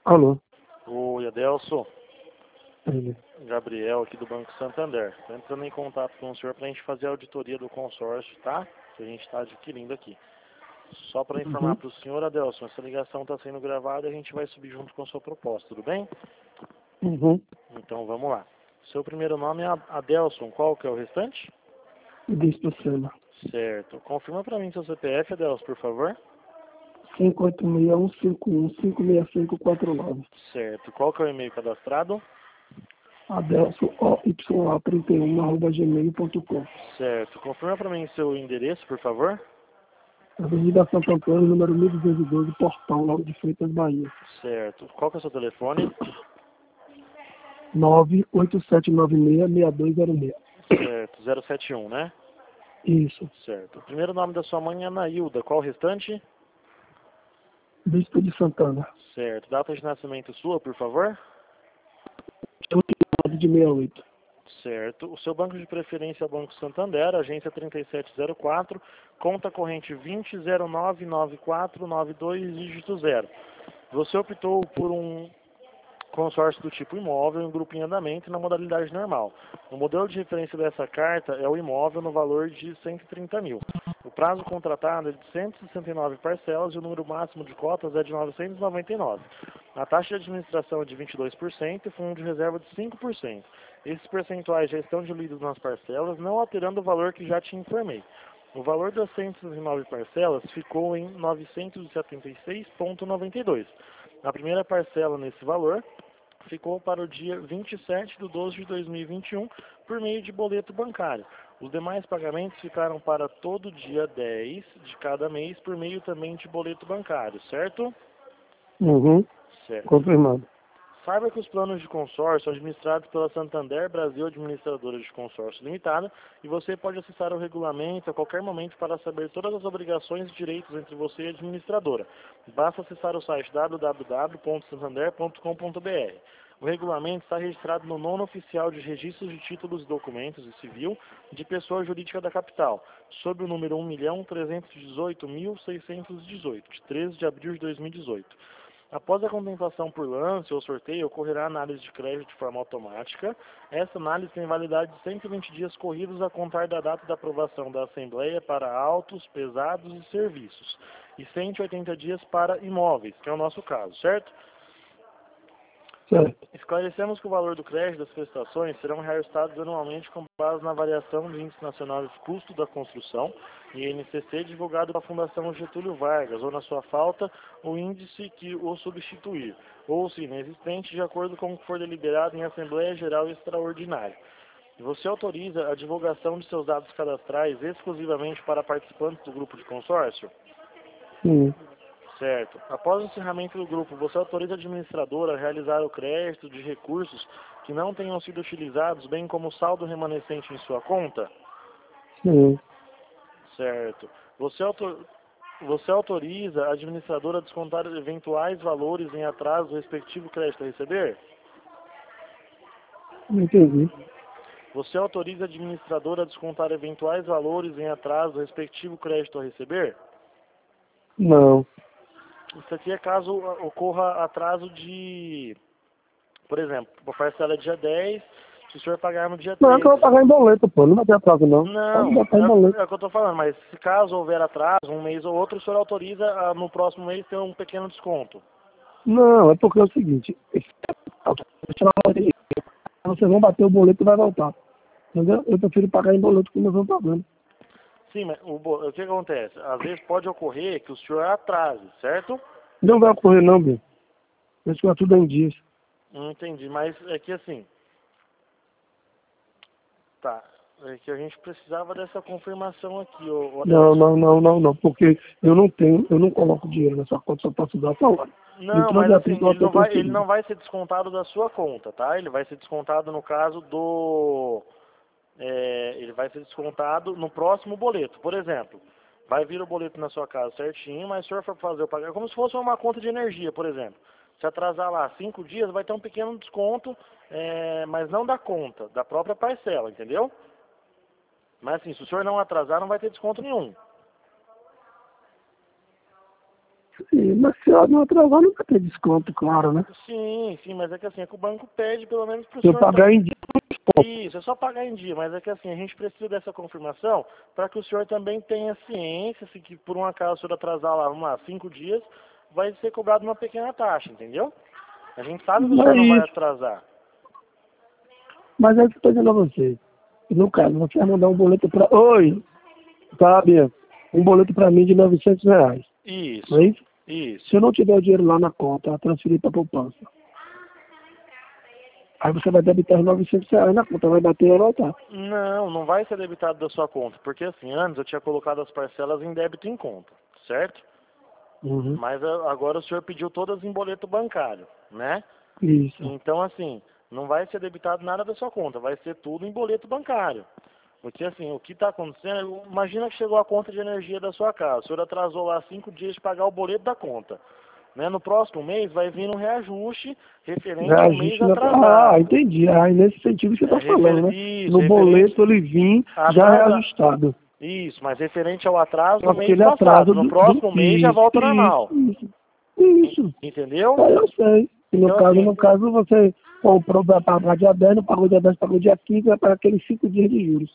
Alô? Oi, Adelson. Ele. Gabriel, aqui do Banco Santander. Estou entrando em contato com o senhor para a gente fazer a auditoria do consórcio, tá? Que a gente está adquirindo aqui. Só para informar para o senhor, Adelson, essa ligação está sendo gravada e a gente vai subir junto com a sua proposta, tudo bem? Então vamos lá. Seu primeiro nome é Adelson, qual que é o restante? Diz pro Sena. Certo. Confirma para mim seu CPF, Adelson, por favor. 586-151-56549. Certo. Qual que é o e-mail cadastrado? Adelson OYA31@gmail.com. Certo. Confirma para mim seu endereço, por favor. Avenida Santo Antônio, número 1212, Portão, Lauro de Freitas, Bahia. Certo. Qual que é o seu telefone? 98796-6206. Certo. 071, né? Isso. Certo. O primeiro nome da sua mãe é Anailda. Qual o restante? Bispo de Santana. Certo. Data de nascimento sua, por favor? 8 de 68. Certo. O seu banco de preferência é o Banco Santander, agência 3704, conta corrente 20099492, dígito 0. Você optou por um consórcio do tipo imóvel em grupo em andamento na modalidade normal. O modelo de referência dessa carta é o imóvel no valor de 130 mil. O prazo contratado é de 169 parcelas e o número máximo de cotas é de 999. A taxa de administração é de 22% e fundo de reserva de 5%. Esses percentuais já estão diluídos nas parcelas, não alterando o valor que já te informei. O valor das 169 parcelas ficou em 976,92. A primeira parcela nesse valor ficou para o dia 27/12/2021 por meio de boleto bancário. Os demais pagamentos ficaram para todo dia 10 de cada mês por meio também de boleto bancário, certo? Certo. Confirmado. Saiba que os planos de consórcio são administrados pela Santander Brasil Administradora de Consórcio Limitada e você pode acessar o regulamento a qualquer momento para saber todas as obrigações e direitos entre você e a administradora. Basta acessar o site www.santander.com.br. O regulamento está registrado no nono oficial de registros de títulos e documentos e civil de pessoa jurídica da capital, sob o número 1.318.618, de 13 de abril de 2018. Após a contemplação por lance ou sorteio, ocorrerá análise de crédito de forma automática. Essa análise tem validade de 120 dias corridos a contar da data da aprovação da Assembleia para autos, pesados e serviços, e 180 dias para imóveis, que é o nosso caso, certo? Certo. Esclarecemos que o valor do crédito das prestações serão reajustados anualmente com base na variação do Índice Nacional de Custo da Construção, INCC, divulgado pela Fundação Getúlio Vargas, ou, na sua falta, o índice que o substituir, ou, se inexistente, de acordo com o que for deliberado em Assembleia Geral Extraordinária. Você autoriza a divulgação de seus dados cadastrais exclusivamente para participantes do grupo de consórcio? Sim. Certo. Após o encerramento do grupo, você autoriza a administradora a realizar o crédito de recursos que não tenham sido utilizados, bem como o saldo remanescente em sua conta? Sim. Certo. Você autoriza a administradora a descontar eventuais valores em atraso do respectivo crédito a receber? Não entendi. Você autoriza a administradora a descontar eventuais valores em atraso do respectivo crédito a receber? Não. Isso aqui é caso ocorra atraso de, por exemplo, a parcela é dia 10, se o senhor pagar no dia Não, 13. é que eu vou pagar em boleto, pô. Não vai ter atraso, não. Não, Pode botar em boleto. é o que eu estou falando, mas se caso houver atraso, um mês ou outro, o senhor autoriza a, no próximo mês ter um pequeno desconto. Não, é porque é o seguinte. Vocês vão bater o boleto e vai voltar. Entendeu? Eu prefiro pagar em boleto que nós vamos pagando. Sim, mas o que acontece? Às vezes pode ocorrer que o senhor atrase, certo? Não vai ocorrer, não, Bia. Isso vai tudo em dias. Não entendi, mas é que assim... Tá, é que a gente precisava dessa confirmação aqui, Não, porque eu não coloco dinheiro nessa conta, só posso dar salário. Não, mas assim, ele não vai ser descontado da sua conta, tá? Ele vai ser descontado no caso do... ele vai ser descontado no próximo boleto. Por exemplo, vai vir o boleto na sua casa certinho, mas se o senhor for fazer o pagamento, como se fosse uma conta de energia, por exemplo. Se atrasar lá 5 dias, vai ter um pequeno desconto, mas não da conta, da própria parcela, entendeu? Mas assim, se o senhor não atrasar, não vai ter desconto nenhum. Sim, mas se eu não atrasar, não vai ter desconto, claro, né? Sim, sim, mas é que assim, é que o banco pede pelo menos para o Se eu senhor... pagar em dia, Isso, é só pagar em dia, mas é que assim, a gente precisa dessa confirmação para que o senhor também tenha ciência, se que por um acaso o senhor atrasar lá, vamos lá, 5 dias, vai ser cobrado uma pequena taxa, entendeu? A gente sabe que o não senhor é não vai isso. atrasar. Mas é o que eu estou dizendo a você. No caso, você vai mandar um boleto para... Oi, sabe? Um boleto para mim de R$ 900. Não é Isso, isso? isso. Se eu não tiver o dinheiro lá na conta, transferir para a poupança. Aí você vai debitar os R$ 900 na conta, vai bater e vai voltar. Não, não vai ser debitado da sua conta, porque assim, antes eu tinha colocado as parcelas em débito em conta, certo? Uhum. Mas agora o senhor pediu todas em boleto bancário, né? Isso. Então, assim, não vai ser debitado nada da sua conta, vai ser tudo em boleto bancário. Porque, assim, o que está acontecendo, imagina que chegou a conta de energia da sua casa, o senhor atrasou lá 5 dias de pagar o boleto da conta. Né? No próximo mês vai vir um reajuste referente ao mês Reajuste na... Ah, atrasado. entendi. Aí nesse sentido que você está falando, né? Isso, No referente boleto ele vinha já atrasa. reajustado. Isso, mas referente ao atraso Só do mês aquele passado. atraso No do... próximo mês já Isso, volta ao normal. isso, isso. Isso. Entendeu? Aí eu sei. E Então, assim, no caso, você comprou para pagar dia 10, não pagou dia 10, pagou dia 15, vai para aqueles 5 dias de juros.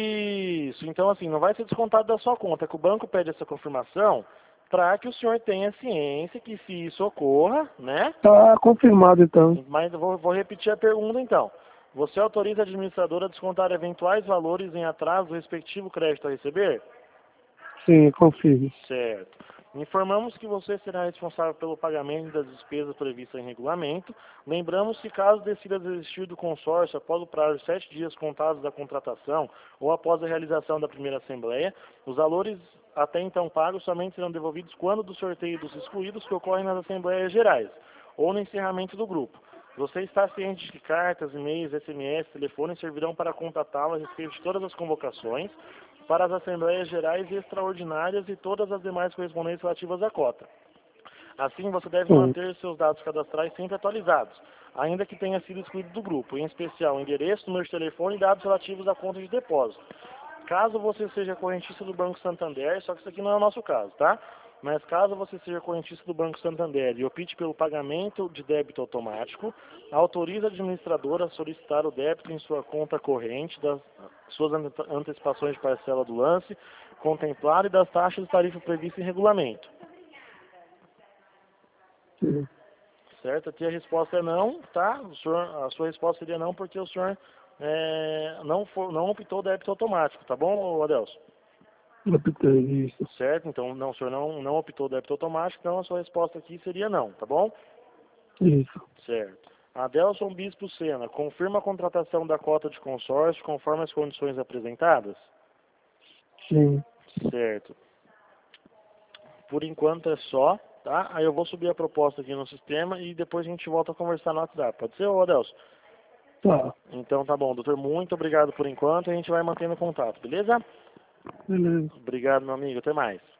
isso. Então, assim, não vai ser descontado da sua conta. É que o banco pede essa confirmação para que o senhor tenha ciência que se isso ocorra, né? Tá confirmado, então. Mas eu vou repetir a pergunta, então. Você autoriza a administradora a descontar eventuais valores em atraso do respectivo crédito a receber? Sim, confirme. Certo. Informamos que você será responsável pelo pagamento das despesas previstas em regulamento. Lembramos que caso decida desistir do consórcio após o prazo de 7 dias contados da contratação ou após a realização da primeira assembleia, os valores até então pagos somente serão devolvidos quando do sorteio dos excluídos que ocorrem nas assembleias gerais ou no encerramento do grupo. Você está ciente de que cartas, e-mails, SMS, telefones servirão para contatá-lo a respeito de todas as convocações, para as Assembleias Gerais e Extraordinárias e todas as demais correspondências relativas à cota. Assim, você deve Sim. manter seus dados cadastrais sempre atualizados, ainda que tenha sido excluído do grupo, em especial endereço, número de telefone e dados relativos à conta de depósito. Caso você seja correntista do Banco Santander, só que isso aqui não é o nosso caso, tá? Mas caso você seja correntista do Banco Santander e opte pelo pagamento de débito automático, autoriza a administradora a solicitar o débito em sua conta corrente das suas antecipações de parcela do lance, contemplado e das taxas de tarifa previstas em regulamento. Sim. Certo? Aqui a resposta é não, tá? A sua resposta seria não porque o senhor não optou débito automático, tá bom, Adelson? Optei, isso. Certo? Então, não, o senhor não optou débito automático, então a sua resposta aqui seria não, tá bom? Isso. Certo. Adelson Bispo Sena, confirma a contratação da cota de consórcio conforme as condições apresentadas? Sim. Certo. Por enquanto é só, tá? Aí eu vou subir a proposta aqui no sistema e depois a gente volta a conversar no WhatsApp. Pode ser, ô Adelson? Tá. Então tá bom, doutor. Muito obrigado por enquanto. A gente vai mantendo contato, beleza? Beleza. Obrigado, meu amigo. Até mais.